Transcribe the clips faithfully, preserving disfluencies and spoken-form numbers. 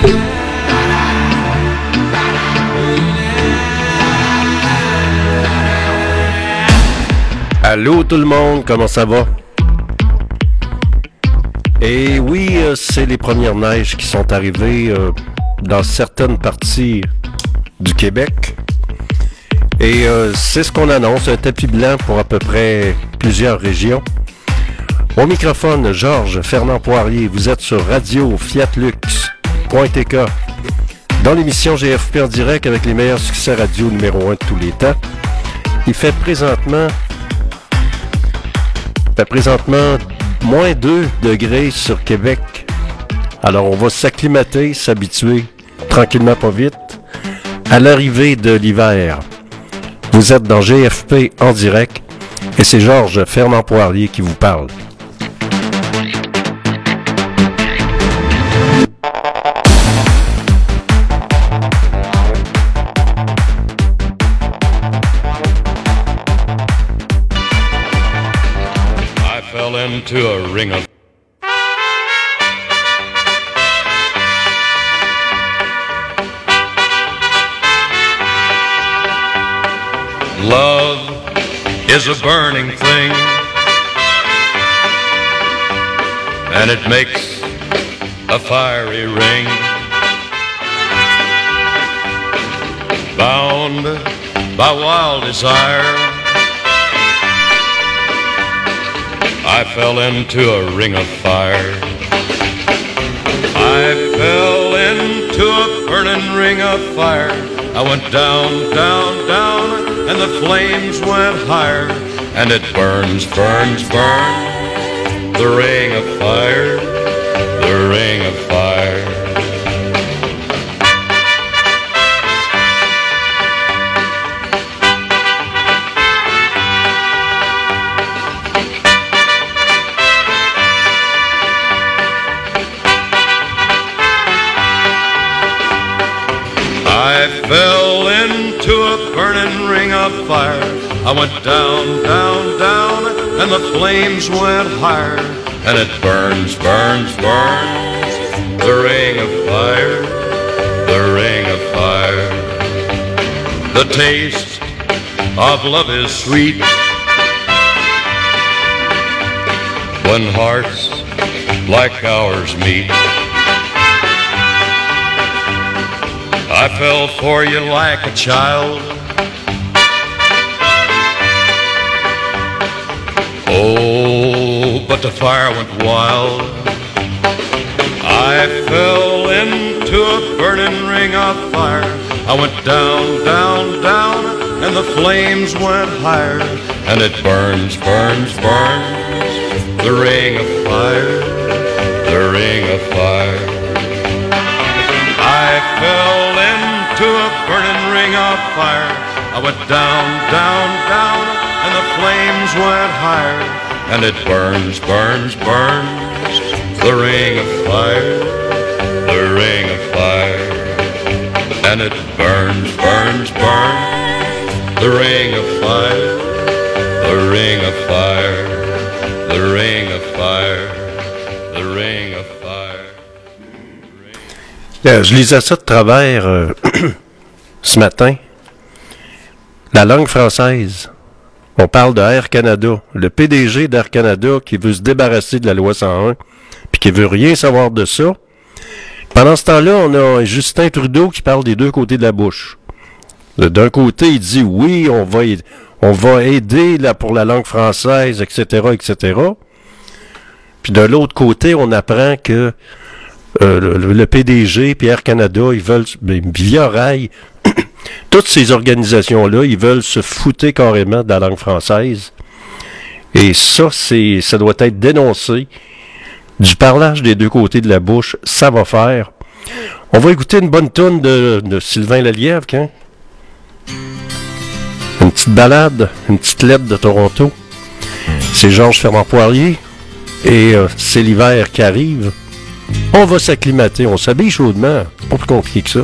Allô tout le monde, comment ça va? Et oui, euh, c'est les premières neiges qui sont arrivées euh, dans certaines parties du Québec. Et euh, c'est ce qu'on annonce, un tapis blanc pour à peu près plusieurs régions. Au microphone, Georges Fernand Poirier, vous êtes sur radio fiat lux point t k dans l'émission G F P en direct avec les meilleurs succès radio numéro un de tous les temps. Il fait présentement, il fait présentement moins deux degrés sur Québec. Alors on va s'acclimater, s'habituer tranquillement pas vite à l'arrivée de l'hiver. Vous êtes dans G F P en direct et c'est Georges Fernand Poirier qui vous parle. I fell into a ring of love is a burning thing, and it makes a fiery ring. Bound by wild desire, I fell into a ring of fire. I fell into a burning ring of fire. I went down, down, down, and the flames went higher, and it burns, burns, burns, the ring of fire, the ring of fire. I fell into a burning ring of fire. I went down, down, down, and the flames went higher, and it burns, burns, burns, the ring of fire, the ring of fire. The taste of love is sweet when hearts like ours meet. I fell for you like a child. Oh, but the fire went wild. I fell into a burning ring of fire. I went down, down, down, and the flames went higher, and it burns, burns, burns, the ring of fire, the ring of fire. I fell into a burning ring of fire. I went down, down, down, and the flames went higher, and it burns, burns, burns, the ring of fire, the ring of fire. And it burns, burns, burns, the ring of fire, the ring of fire, the ring of fire, the ring of fire. Euh, je lisais ça de travers euh, ce matin. La langue française. On parle de Air Canada. Le P D G d'Air Canada qui veut se débarrasser de la loi cent un puis qui veut rien savoir de ça. Pendant ce temps-là, on a Justin Trudeau qui parle des deux côtés de la bouche. D'un côté, il dit oui, on va, on va aider là, pour la langue française, et cetera, et cetera. Puis de l'autre côté, on apprend que euh, le, le P D G puis Air Canada, ils veulent, via Rail, toutes ces organisations-là, ils veulent se fouter carrément de la langue française. Et ça, c'est, ça doit être dénoncé. Du parlage des deux côtés de la bouche, ça va faire. On va écouter une bonne toune de, de Sylvain Lelièvre, hein? Une petite balade, une petite lettre de Toronto. C'est Georges Fernand Poirier et euh, c'est l'hiver qui arrive. On va s'acclimater, on s'habille chaudement. Pas plus compliqué que ça.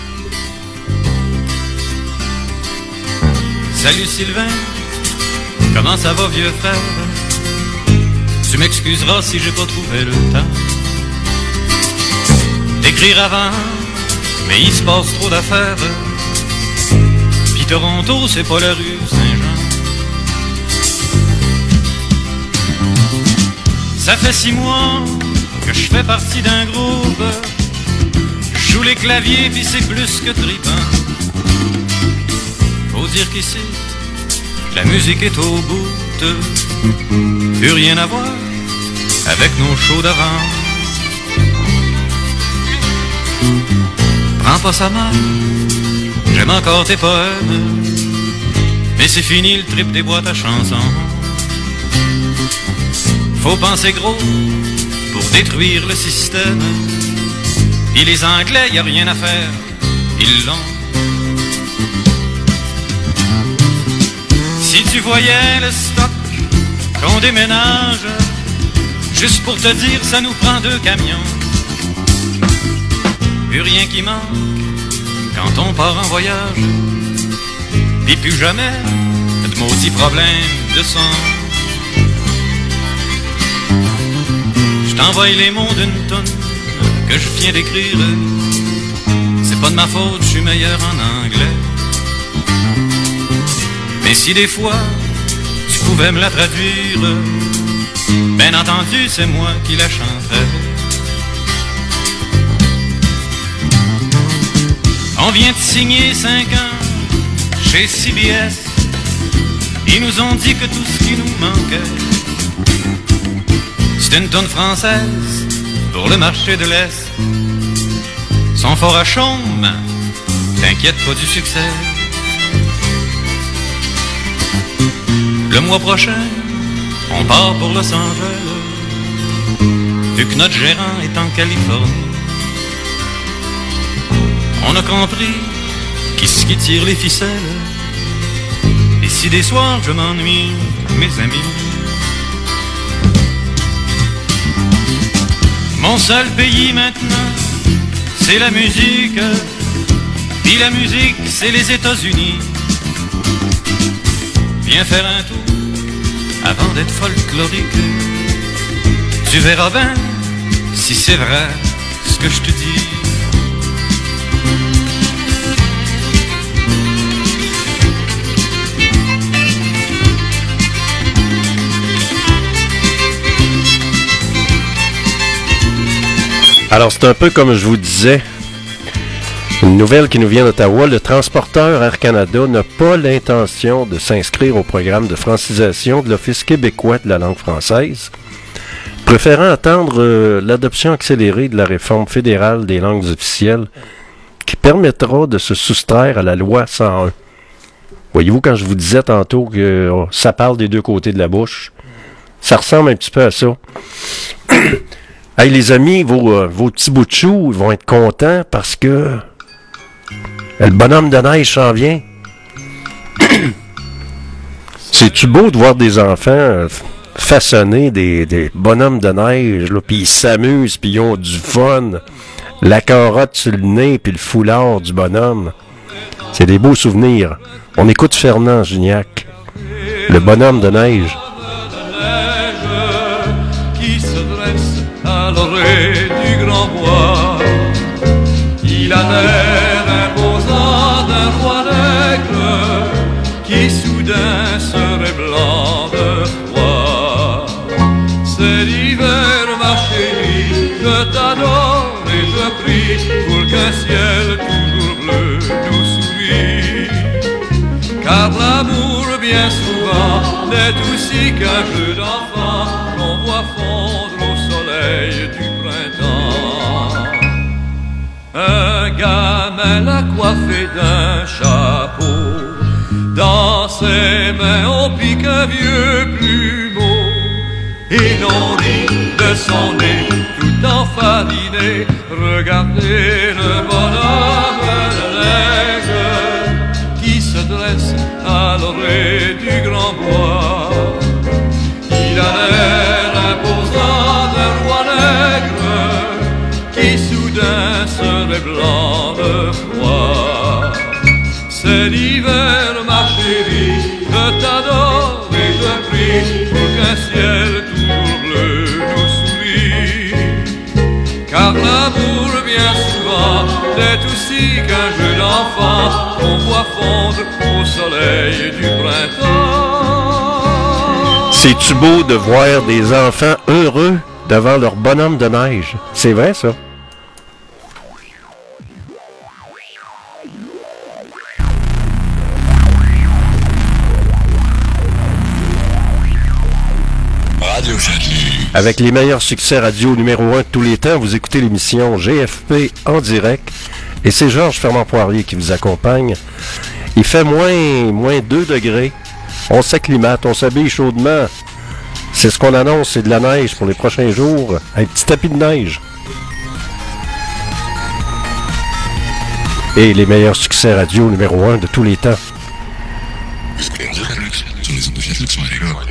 Salut Sylvain, comment ça va vieux frère? Tu m'excuseras si j'ai pas trouvé le temps d'écrire avant mais il se passe trop d'affaires. Puis Toronto, c'est pas la rue Saint-Jean. Ça fait six mois que je fais partie d'un groupe. Je joue les claviers puis c'est plus que trippant. Faut dire qu'ici, la musique est au bout. Plus rien à voir avec nos shows d'avant. Prends pas ça mal, j'aime encore tes poèmes, mais c'est fini le trip des boîtes à chansons. Faut penser gros pour détruire le système. Et les Anglais, y a rien à faire, ils l'ont. Si tu voyais le stock qu'on déménage, juste pour te dire, ça nous prend deux camions. Plus rien qui manque quand on part en voyage. Pis plus jamais de maudits problèmes de son. Je t'envoie les mots d'une tonne que je viens d'écrire. C'est pas de ma faute, je suis meilleur en anglais. Mais si des fois tu pouvais me la traduire, bien entendu c'est moi qui la chanterais. On vient de signer cinq ans chez C B S. Ils nous ont dit que tout ce qui nous manquait, c'est une tonne française pour le marché de l'Est. Son fort à chaume, t'inquiète pas du succès. Le mois prochain, on part pour Los Angeles, vu que notre gérant est en Californie. On a compris qui c'est qui tire les ficelles. Et si des soirs je m'ennuie, mes amis, mon seul pays maintenant, c'est la musique. Puis la musique, c'est les États-Unis. Viens faire un tour avant d'être folklorique. Tu verras bien si c'est vrai ce que je te dis. Alors, c'est un peu comme je vous disais, une nouvelle qui nous vient d'Ottawa. Le transporteur Air Canada n'a pas l'intention de s'inscrire au programme de francisation de l'Office québécois de la langue française, préférant attendre euh, l'adoption accélérée de la réforme fédérale des langues officielles qui permettra de se soustraire à la loi cent un. Voyez-vous, quand je vous disais tantôt que oh, ça parle des deux côtés de la bouche, ça ressemble un petit peu à ça. Hey les amis, vos, euh, vos petits bouts de choux vont être contents parce que le bonhomme de neige s'en vient. C'est-tu beau de voir des enfants euh, façonner des, des bonhommes de neige, là, puis ils s'amusent, puis ils ont du fun. La carotte sur le nez, puis le foulard du bonhomme. C'est des beaux souvenirs. On écoute Fernand Gignac, le bonhomme de neige. À l'orée du grand bois, il a l'air imposant d'un roi nègre qui soudain serait blanc de froid. C'est l'hiver, ma chérie, je t'adore et je prie pour qu'un ciel toujours bleu nous sourit. Car l'amour, bien souvent, n'est aussi qu'un jeu d'enfant qu'on voit fondre au soleil du printemps. Un gamin l'a coiffé d'un chapeau, dans ses mains on pique un vieux plumeau, et l'on rit de son nez tout enfadiné. Regardez le bonhomme de neige qui se dresse à l'orée du grand bois. Il a l'air imposant d'un roi nègre qui soudain serait blanc de froid. C'est l'hiver, ma chérie, je t'adore et je prie pour qu'un ciel toujours bleu nous sourit. Car l'amour, bien souvent, Peut-être aussi qu'un jeu d'enfant qu'on voit fondre au soleil du printemps. C'est-tu beau de voir des enfants heureux devant leur bonhomme de neige? C'est vrai, ça. Radio Châtelet. Avec les meilleurs succès radio numéro un de tous les temps, vous écoutez l'émission G F P en direct. Et c'est Georges Fernand-Poirier qui vous accompagne. Il fait moins, moins deux degrés. On s'acclimate, on s'habille chaudement. C'est ce qu'on annonce, c'est de la neige pour les prochains jours. Un petit tapis de neige. Et les meilleurs succès radio numéro un de tous les temps. Sur les ondes de Fiat Lux, les gars.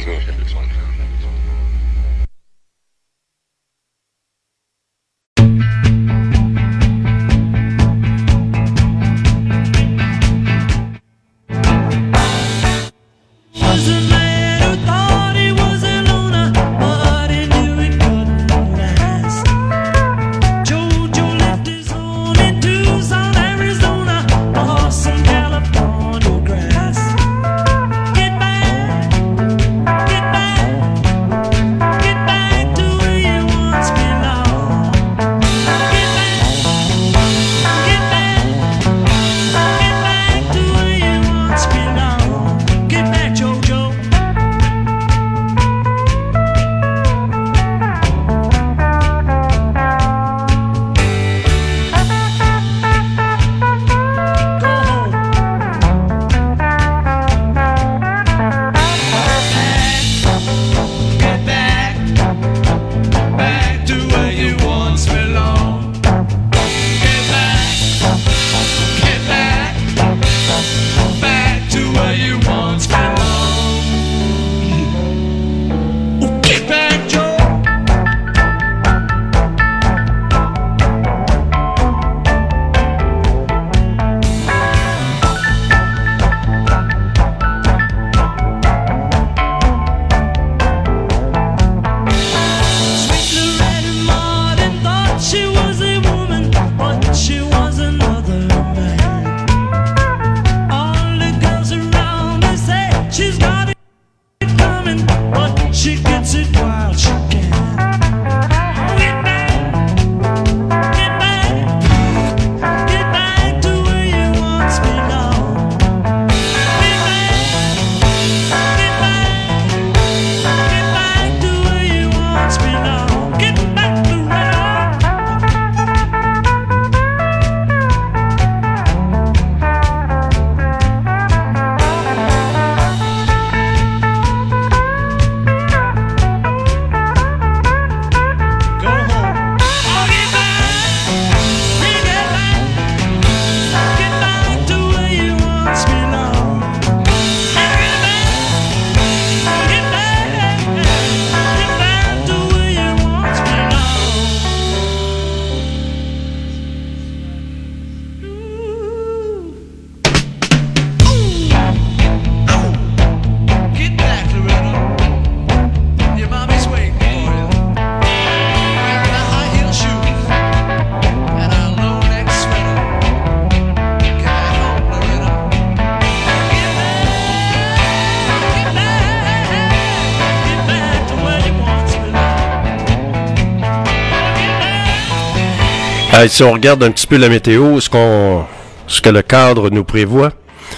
Hey, si on regarde un petit peu la météo, ce qu'on, ce que le cadre nous prévoit,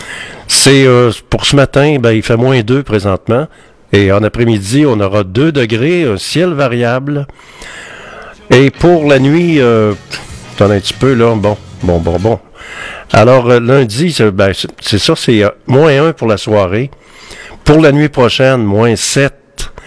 c'est euh, pour ce matin, ben, il fait moins deux présentement. Et en après-midi, on aura deux degrés, un ciel variable. Et pour la nuit, euh, t'en as un petit peu là, bon, bon, bon, bon. Alors euh, lundi, c'est, ben, c'est, c'est ça, c'est euh, moins un pour la soirée. Pour la nuit prochaine, moins sept.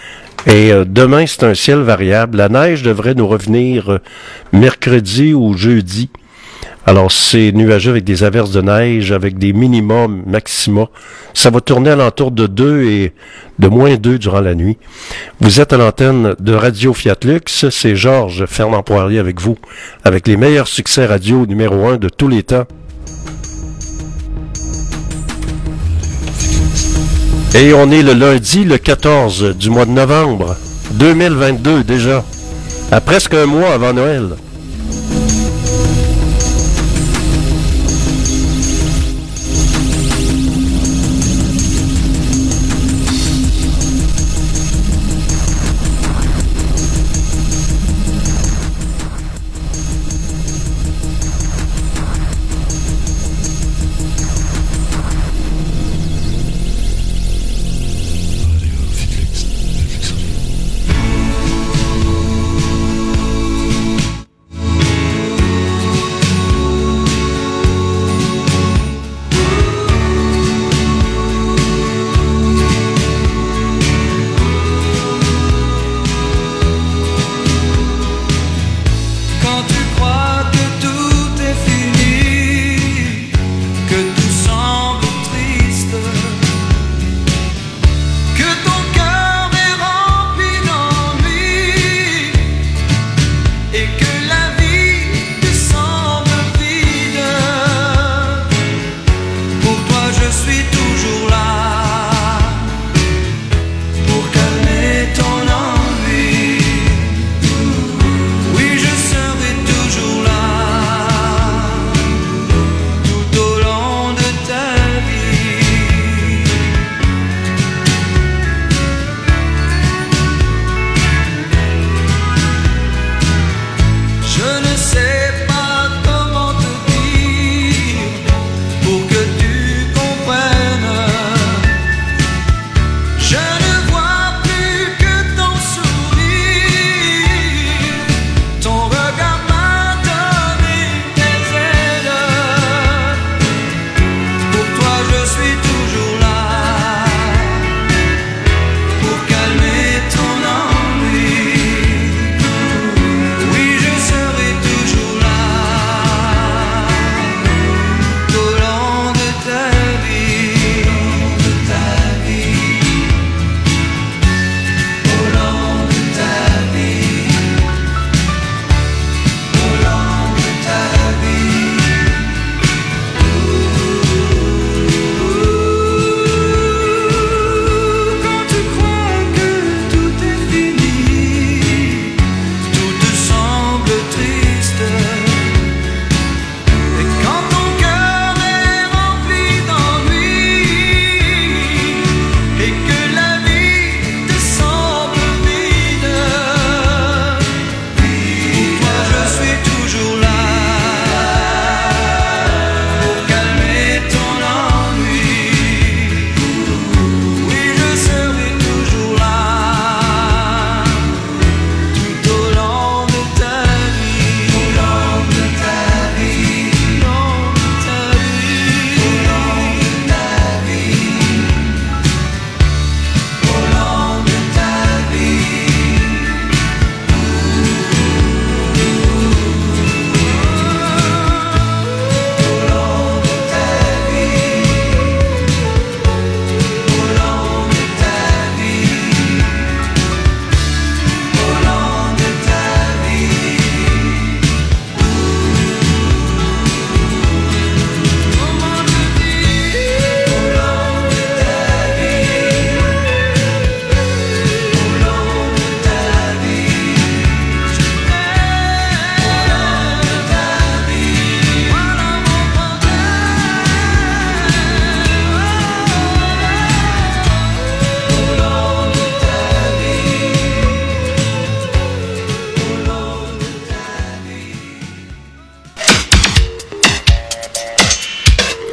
Et euh, demain, c'est un ciel variable. La neige devrait nous revenir euh, mercredi ou jeudi. Alors, c'est nuageux avec des averses de neige, avec des minimums, maxima. Ça va tourner à l'entour de deux et de moins deux durant la nuit. Vous êtes à l'antenne de Radio Fiat Lux. C'est Georges Fernand-Poirier avec vous, avec les meilleurs succès radio numéro un de tous les temps. Et on est le lundi, le quatorze du mois de novembre, deux mille vingt-deux déjà, à presque un mois avant Noël.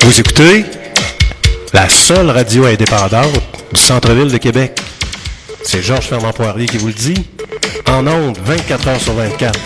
Vous écoutez la seule radio indépendante du centre-ville de Québec. C'est Georges Fernand Poirier qui vous le dit. En ondes, vingt-quatre heures sur vingt-quatre.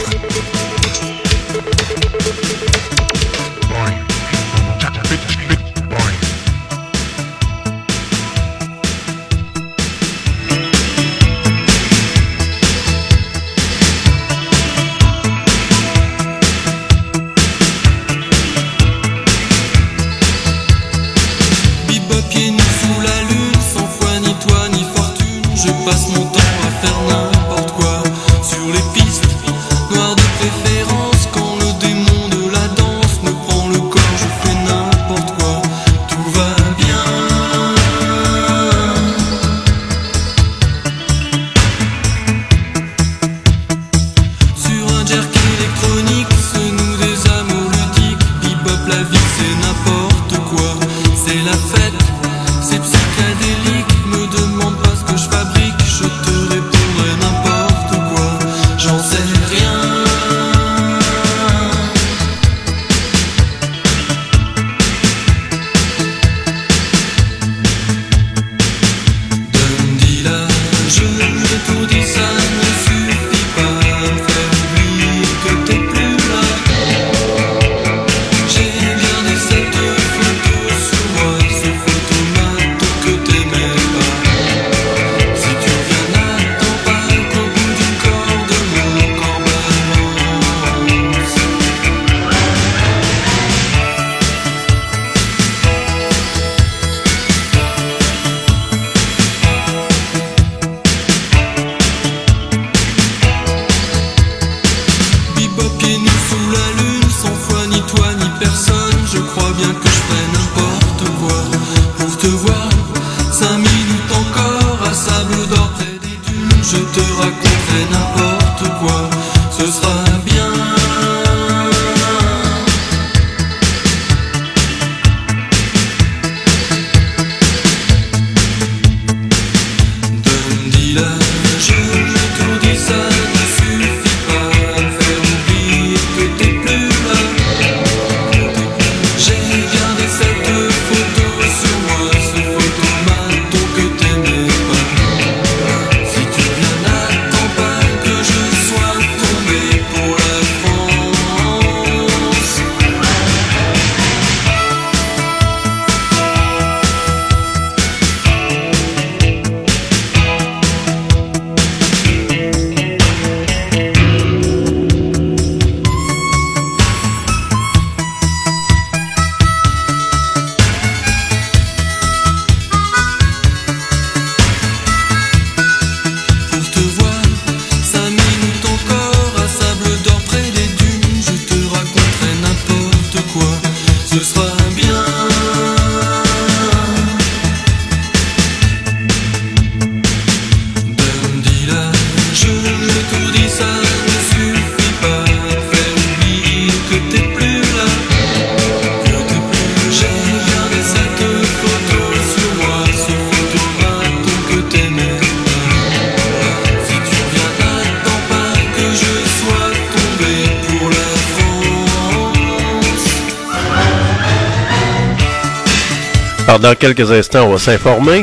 Alors, dans quelques instants, on va s'informer.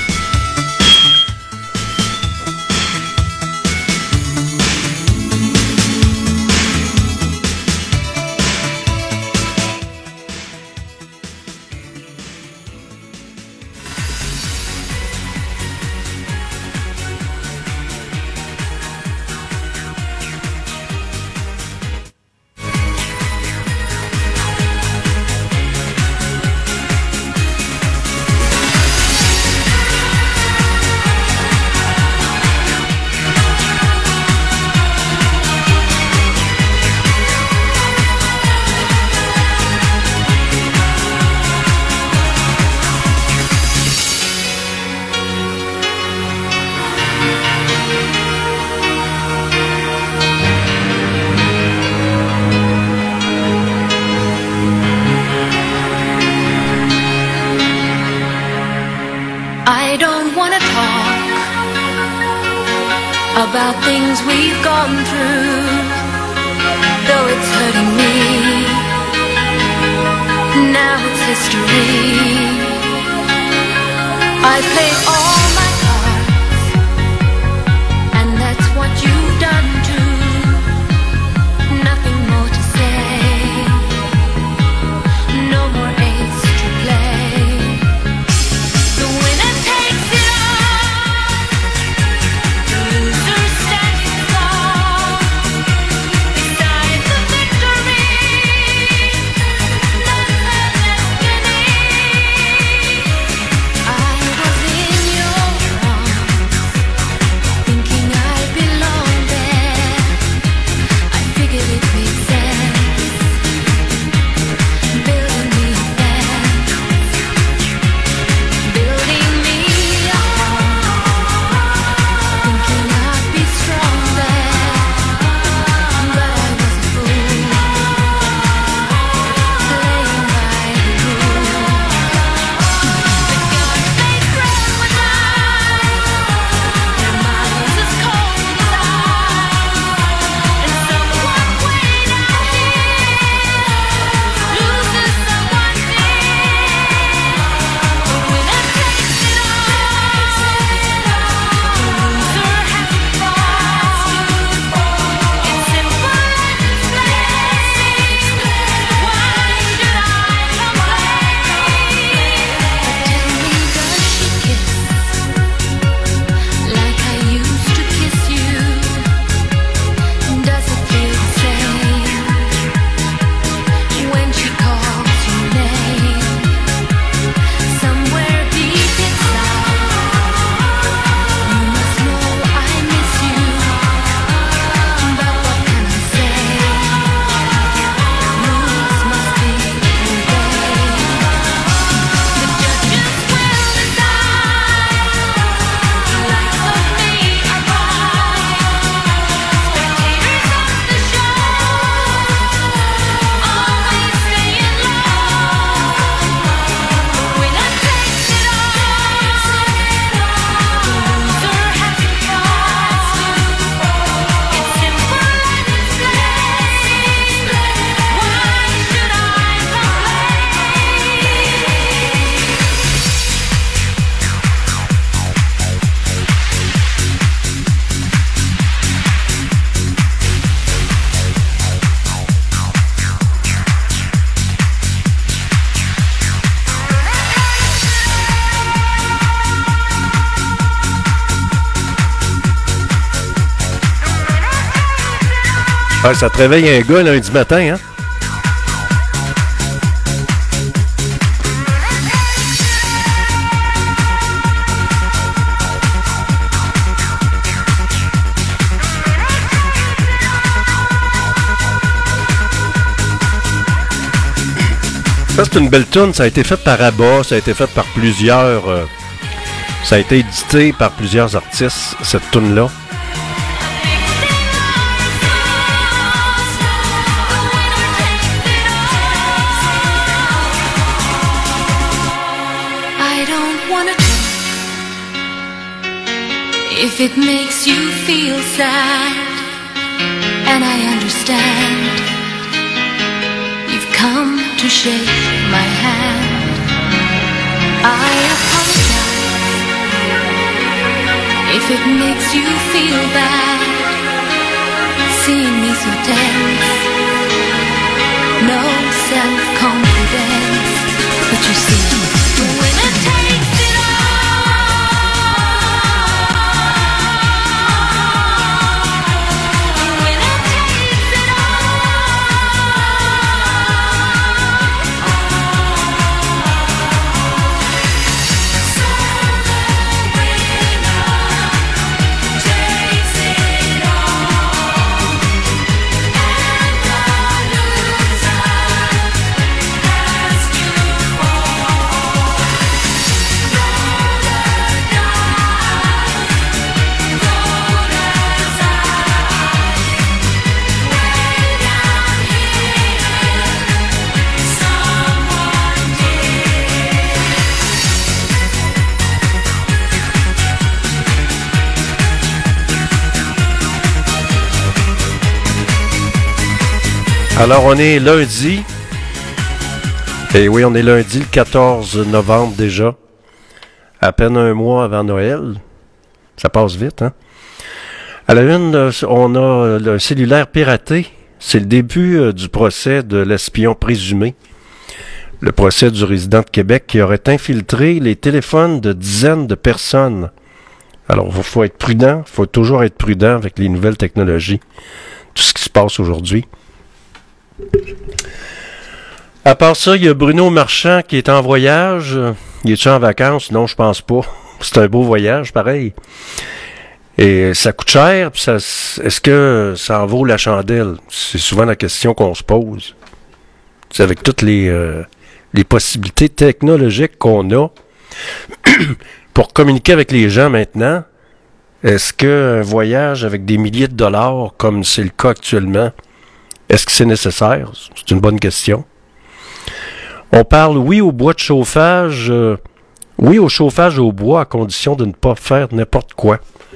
I don't wanna talk about things we've gone through, though it's hurting me. Now it's history. I played all my cards, and that's what you've done too. Nothing more to say, no more ace to play. The winner takes it all, the loser standing tall beside the victory. That's her destiny. I was in your arms, thinking I belonged there. I figured it made sense, building me a fence, building me a home, thinking I'd be strong there. But I was a fool, playing by the rules. The gods they threw with their minds as cold as ice, and someone way down here loses someone dear. The winner takes it all, the loser has to fall. It's simple and it's plain. Why should I complain? Tell me, does she kiss like I used to kiss you? Does it feel the same when she calls your name? Somewhere deep inside, you must know I miss you. But what can I say? Rules must be obeyed. The judges will decide. The likes of me are right. Spectators of the show, always staying low. The winner takes it all, the loser has to fall. It's simple and it's plain. Why should I Ah, ça te réveille un gars lundi matin, hein? Ça, c'est une belle tune. Ça a été fait par Abba, ça a été fait par plusieurs... euh, ça a été édité par plusieurs artistes, cette tune-là. I don't wanna talk. If it makes you feel sad, and I understand, you've come to shake my hand. I apologize if it makes you feel bad, seeing me so tense, no self-confidence. But you see, the winner takes it all. The winner takes it Alors, on est lundi. Et oui, on est lundi le quatorze novembre déjà. À peine un mois avant Noël. Ça passe vite, hein? À la une, on a le cellulaire piraté. C'est le début du procès de l'espion présumé. Le procès du résident de Québec qui aurait infiltré les téléphones de dizaines de personnes. Alors, il faut être prudent. Il faut toujours être prudent avec les nouvelles technologies. Tout ce qui se passe aujourd'hui. À part ça, il y a Bruno Marchand qui est en voyage. Il est-tu en vacances? Non, je pense pas. C'est un beau voyage, pareil. Et ça coûte cher, puis ça, est-ce que ça en vaut la chandelle? C'est souvent la question qu'on se pose. C'est avec toutes les, euh, les possibilités technologiques qu'on a pour communiquer avec les gens maintenant, est-ce qu'un voyage avec des milliers de dollars, comme c'est le cas actuellement, est-ce que c'est nécessaire? C'est une bonne question. On parle, oui, au bois de chauffage, euh, oui, au chauffage au bois, à condition de ne pas faire n'importe quoi.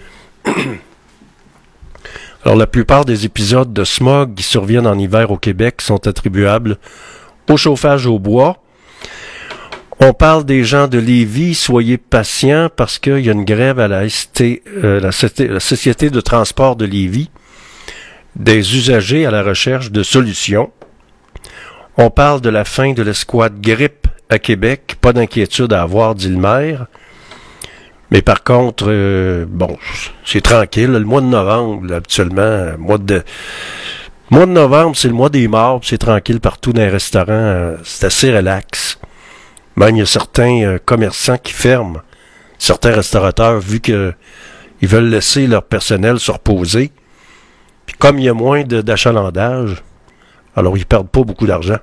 Alors, la plupart des épisodes de smog qui surviennent en hiver au Québec sont attribuables au chauffage au bois. On parle des gens de Lévis, soyez patients parce qu'il y a une grève à la, S T, euh, la, la Société de transport de Lévis, des usagers à la recherche de solutions. On parle de la fin de l'escouade grippe à Québec. Pas d'inquiétude à avoir, dit le maire. Mais par contre, euh, bon, c'est tranquille. Le mois de novembre, là, habituellement, mois de mois de novembre, c'est le mois des morts. C'est tranquille partout dans les restaurants. Euh, c'est assez relax. Même il y a certains euh, commerçants qui ferment. Certains restaurateurs, vu que ils veulent laisser leur personnel se reposer. Puis comme il y a moins de, d'achalandage, alors, ils perdent pas beaucoup d'argent.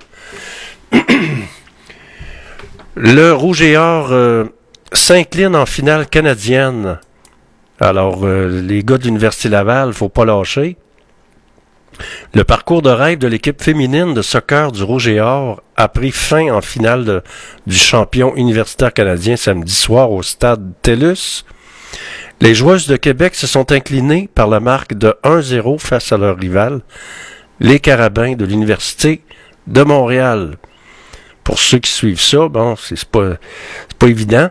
Le Rouge et Or euh, s'incline en finale canadienne. Alors, euh, les gars de l'Université Laval, faut pas lâcher. Le parcours de rêve de l'équipe féminine de soccer du Rouge et Or a pris fin en finale de, du champion universitaire canadien samedi soir au stade TELUS. Les joueuses de Québec se sont inclinées par la marque de un zéro face à leur rival, les Carabins de l'Université de Montréal. Pour ceux qui suivent ça, bon, c'est, c'est pas, c'est pas évident.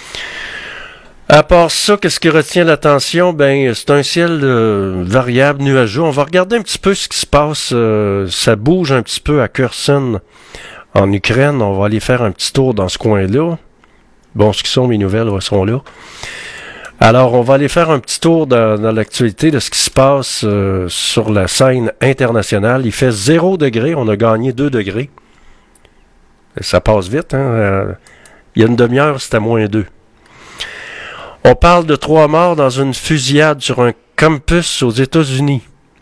À part ça, qu'est-ce qui retient l'attention? Ben, c'est un ciel euh, variable, nuageux. On va regarder un petit peu ce qui se passe. Euh, ça bouge un petit peu à Kherson, en Ukraine. On va aller faire un petit tour dans ce coin-là. Bon, ce qui sont mes nouvelles, elles sont là. Alors, on va aller faire un petit tour dans, dans l'actualité de ce qui se passe euh, sur la scène internationale. Il fait zéro degré, on a gagné deux degrés. Ça passe vite, hein? Euh, il y a une demi-heure, c'était moins deux. On parle de trois morts dans une fusillade sur un campus aux États-Unis.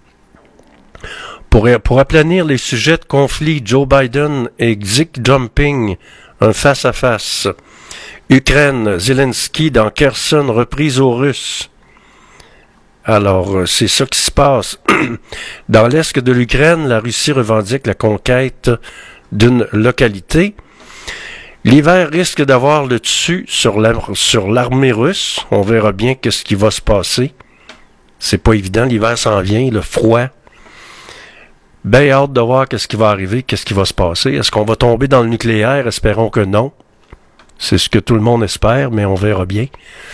Pour, pour aplanir les sujets de conflit, Joe Biden et Xi Jinping, un face-à-face. Ukraine, Zelensky dans Kherson, reprise aux Russes. Alors, c'est ça qui se passe. Dans l'est de l'Ukraine, la Russie revendique la conquête d'une localité. L'hiver risque d'avoir le dessus sur, la, sur l'armée russe. On verra bien qu'est-ce qui va se passer. C'est pas évident, l'hiver s'en vient, le froid. Ben hâte de voir qu'est-ce qui va arriver, qu'est-ce qui va se passer. Est-ce qu'on va tomber dans le nucléaire? Espérons que non. C'est ce que tout le monde espère, mais on verra bien.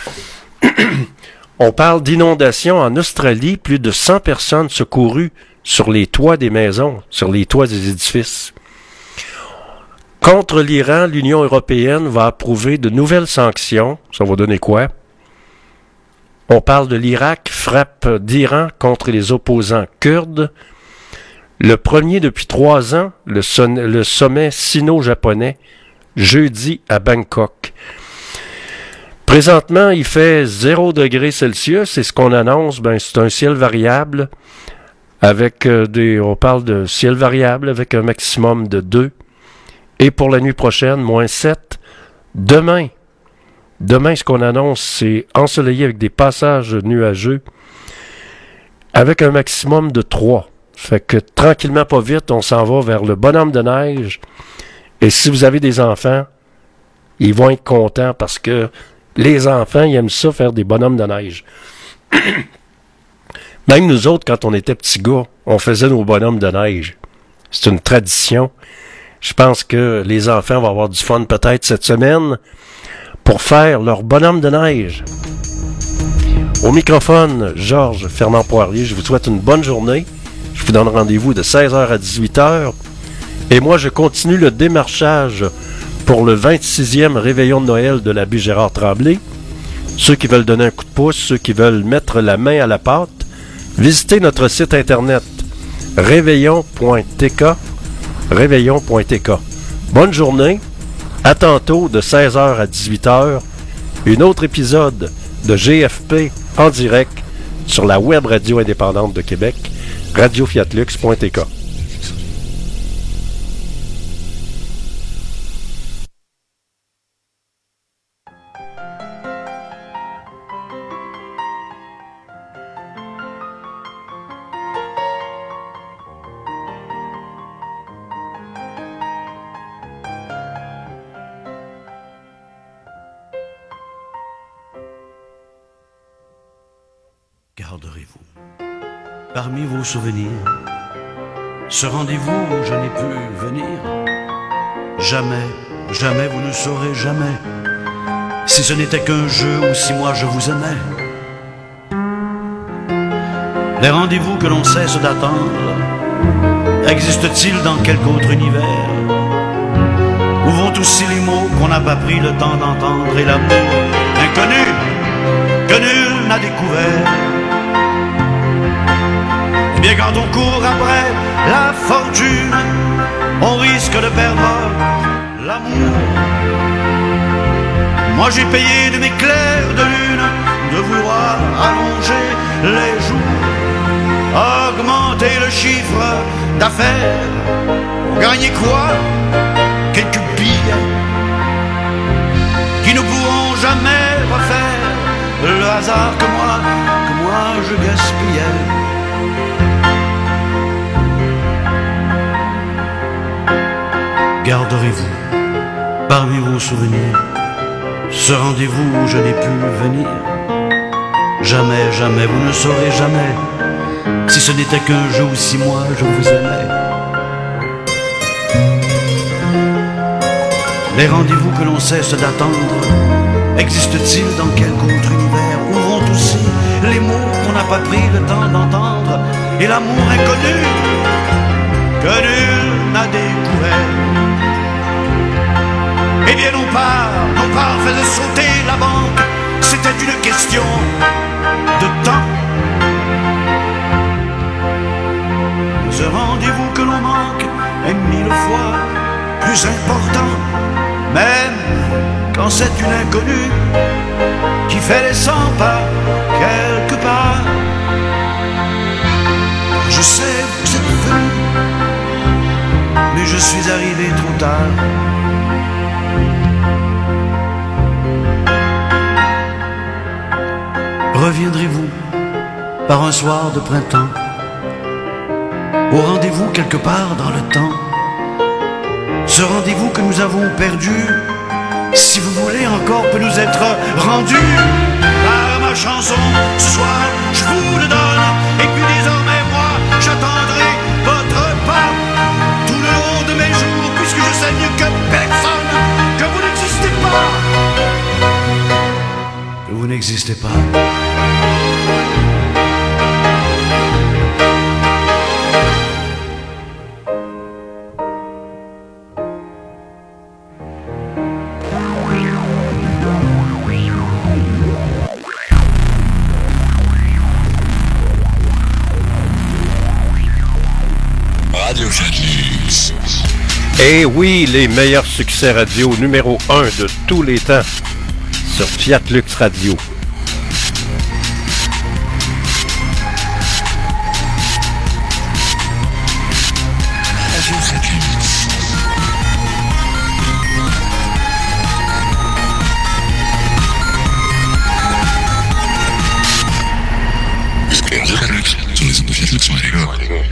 On parle d'inondations en Australie. Plus de cent personnes secourues sur les toits des maisons, sur les toits des édifices. Contre l'Iran, l'Union européenne va approuver de nouvelles sanctions. Ça va donner quoi? On parle de l'Irak, frappe d'Iran contre les opposants kurdes. Le premier depuis trois ans, le, son- le sommet sino-japonais, jeudi à Bangkok. Présentement, il fait zéro degré Celsius et ce qu'on annonce, ben, c'est un ciel variable avec euh, des, on parle de ciel variable avec un maximum de deux. Et pour la nuit prochaine, moins sept. Demain, demain, ce qu'on annonce, c'est ensoleillé avec des passages nuageux avec un maximum de trois. Fait que tranquillement, pas vite, on s'en va vers le bonhomme de neige. Et si vous avez des enfants, ils vont être contents parce que les enfants, ils aiment ça, faire des bonhommes de neige. Même nous autres, quand on était petits gars, on faisait nos bonhommes de neige. C'est une tradition. Je pense que les enfants vont avoir du fun peut-être cette semaine pour faire leur bonhomme de neige. Au microphone, Georges Fernand Poirier, je vous souhaite une bonne journée. Je vous donne rendez-vous de seize heures à dix-huit heures. Et moi, je continue le démarchage pour le vingt-sixième réveillon de Noël de l'abbé Gérard Tremblay. Ceux qui veulent donner un coup de pouce, ceux qui veulent mettre la main à la pâte, visitez notre site internet réveillon point t k. réveillon point t k. Bonne journée. À tantôt de seize heures à dix-huit heures. Un autre épisode de G F P en direct sur la web radio indépendante de Québec, radio fiat lux point t k. Garderez-vous parmi vos souvenirs ce rendez-vous où je n'ai pu venir. Jamais, jamais vous ne saurez jamais si ce n'était qu'un jeu ou si moi je vous aimais. Les rendez-vous que l'on cesse d'attendre existent-ils dans quelque autre univers? Où vont aussi les mots qu'on n'a pas pris le temps d'entendre et l'amour inconnu que nul n'a découvert? Eh bien quand on court après la fortune, on risque de perdre l'amour. Moi j'ai payé de mes clairs de lune de vouloir allonger les jours, augmenter le chiffre d'affaires pour gagner quoi? Quelques billets qui ne pourront jamais refaire le hasard que moi, que moi je gaspillais. Garderez-vous parmi vos souvenirs ce rendez-vous où je n'ai pu venir. Jamais, jamais, vous ne saurez jamais si ce n'était qu'un jeu ou si moi je vous aimais. Les rendez-vous que l'on cesse d'attendre existent-ils dans quelque autre univers? Où vont aussi les mots qu'on n'a pas pris le temps d'entendre et l'amour inconnu que nul n'a découvert? Eh bien nos parts, nos parts faisaient sauter la banque. C'était une question de temps. Ce rendez-vous que l'on manque est mille fois plus important, même quand c'est une inconnue qui fait les cent pas quelque part. Je sais que vous êtes venu, mais je suis arrivé trop tard. Reviendrez-vous par un soir de printemps, au rendez-vous quelque part dans le temps, ce rendez-vous que nous avons perdu, si vous voulez encore, peut nous être rendu par ma chanson. Ce soir, je vous le donne, et puis désormais, moi, j'attendrai votre pas tout le long de mes jours, puisque je sais mieux que personne que vous n'existez pas. Que vous n'existez pas. Et oui, les meilleurs succès radio numéro un de tous les temps sur Fiat Lux Radio. Radio Fiat Lux. Escuchando Fiat Lux, sur les ondes de Fiat Lux sur les gars.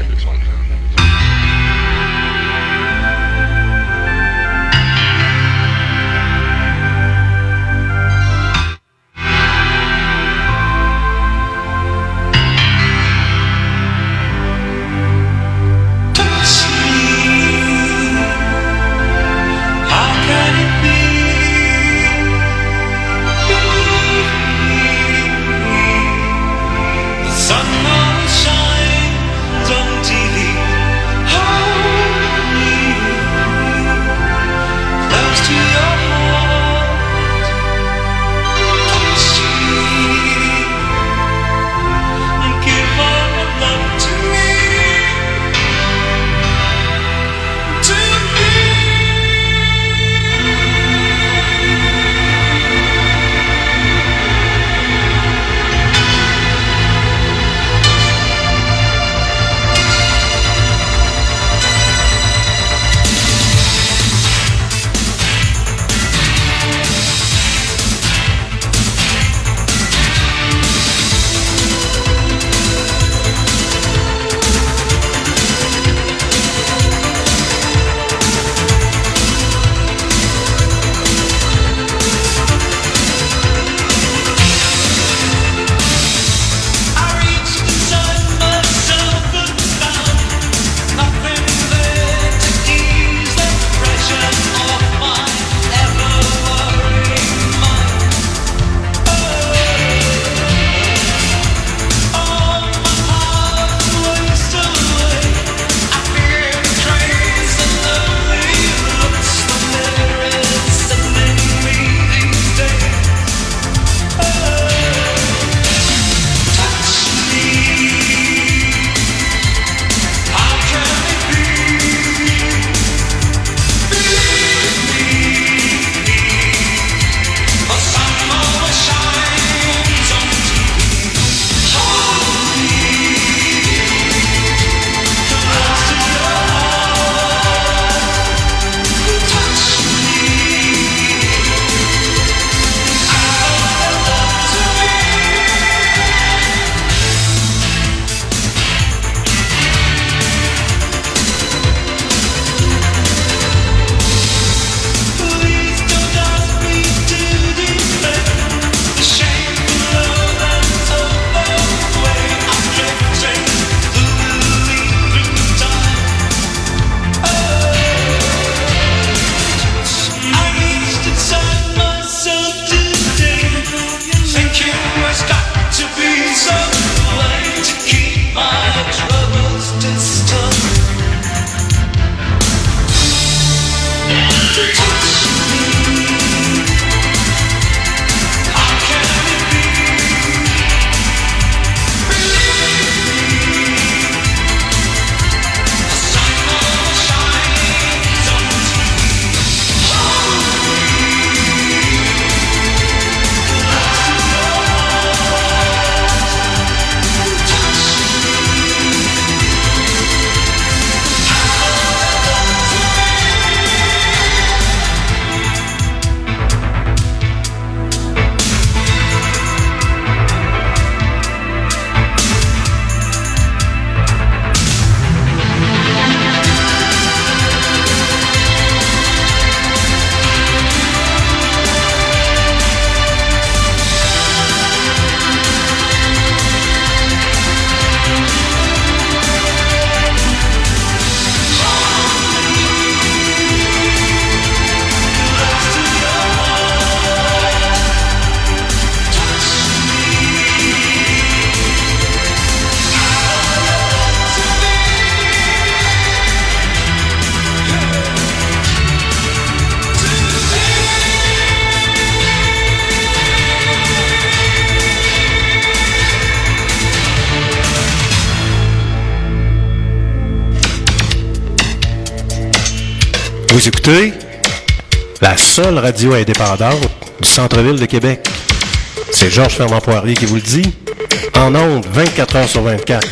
Vous écoutez la seule radio indépendante du centre-ville de Québec. C'est Georges Fernand Poirier qui vous le dit, en ondes vingt-quatre heures sur vingt-quatre.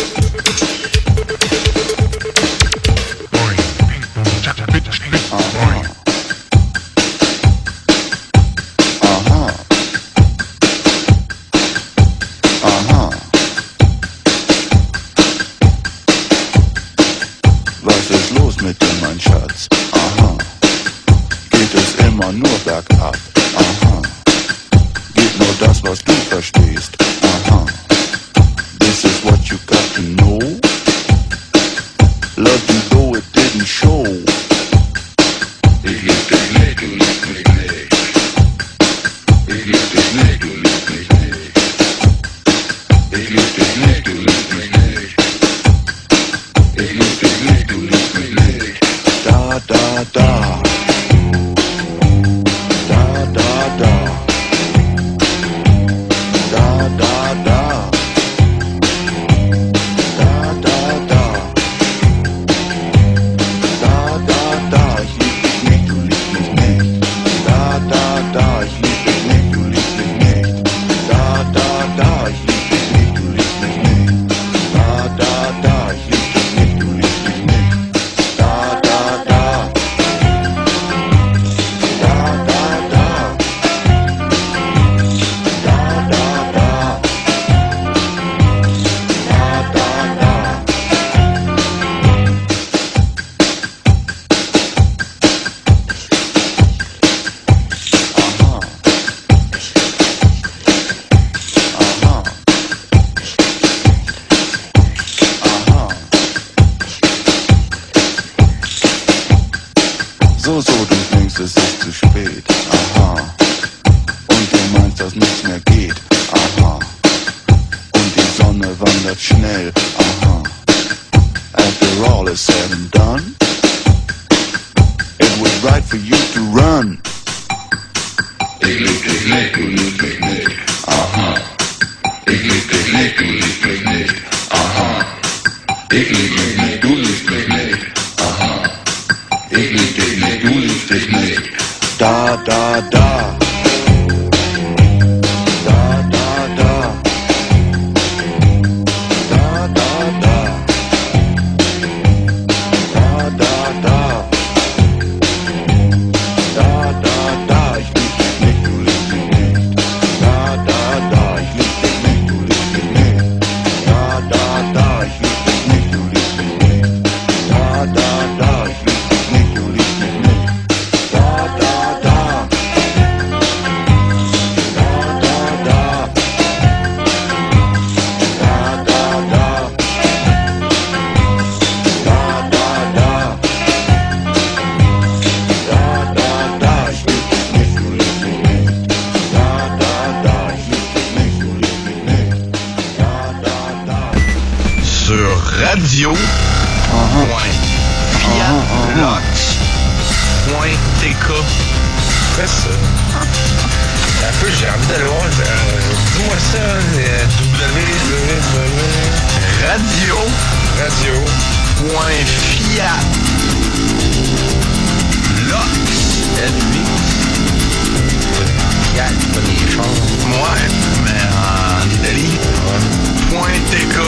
So, so, du denkst, es ist zu spät, aha. Und du meinst, dass nichts mehr geht, aha. Und die Sonne wandert schnell, aha. After all is said and done, it was right for you to run. Ich lieb dich nicht, du liebst mich nicht, aha. Ich lieb dich nicht, du liebst mich nicht, aha. Ich lieb dich nicht, du liebst mich nicht, aha. Ich lieb dich nicht, du liebst dich nicht. Da, da, da. Da, da, da. Da, da, da. Da, da, da. Da, da, da. Ich lieb dich nicht, du liebst mich nicht. Da, da, da. Ich lieb dich nicht, du liebst mich nicht. Da, da, da. Ich lieb dich nicht, du liebst mich nicht. Da, da, da. Ich lieb dich nicht, du liebst mich nicht. Da, da, da. Da, da, da. Da, da, da. Da, da, da. Da, da, da. Ich lieb dich nicht, du liebst mich nicht. Da, da, da. Ich lieb dich nicht, du liebst mich nicht. Da, da, da. Sur radio point fiatlox point t k. Fais ça. Un peu, j'ai envie d'aller voir. euh, Dis-moi ça. euh, www. Radio. Radio. Point fiat. Lox. L huit. Fiat, pas des chars. Ouais, mais en Italie. Point T K.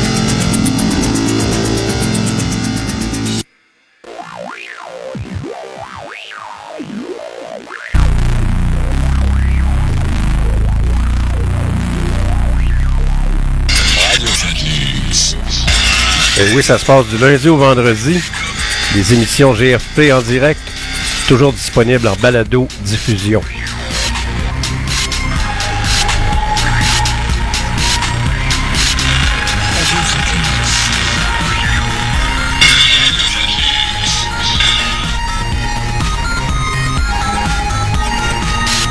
Et oui, ça se passe du lundi au vendredi. Les émissions G F P en direct, toujours disponibles en balado-diffusion.